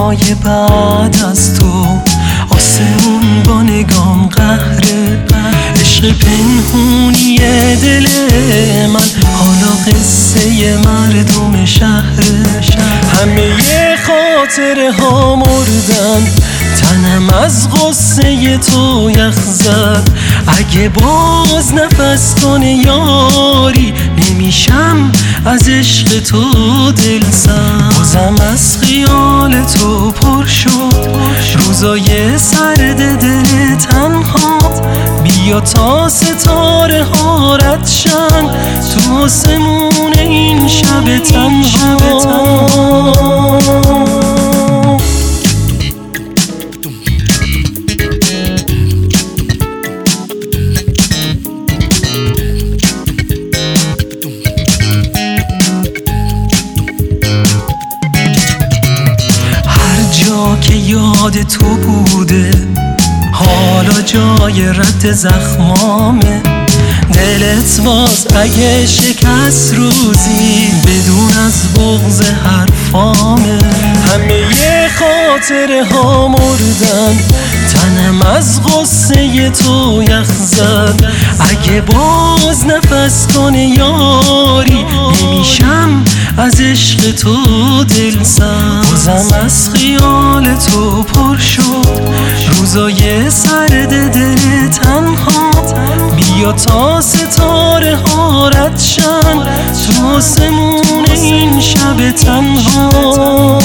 روزای بعد از تو آسمون با نگام قهره، عشق پنهونی دل من حالا قصه مردم شهره. همه خاطره ها مردن، تنم از غصه تو یخ زد. اگه باز نفس کنه یاری نمیشم از عشق تو دل سرد. بازم از خیال تو پر شد روزای سرد دل تنهات. بیا تا ستاره ها رد شن تو آسمون این شب تنها. که یاد تو بوده حالا جای رد زخمامه. دلت باز اگه شکست روزی بدون از بغض حرفامه. همه خاطره ها مردن، تنم از غصه تو یخ زد. اگه باز نفس کنه یاری نمیشم از عشق تو دل سرد. بازم از خیال تو پر شد روزای سرد دل تنهات. بیا تا ستاره ها رد شن تو آسمون این شب تنها.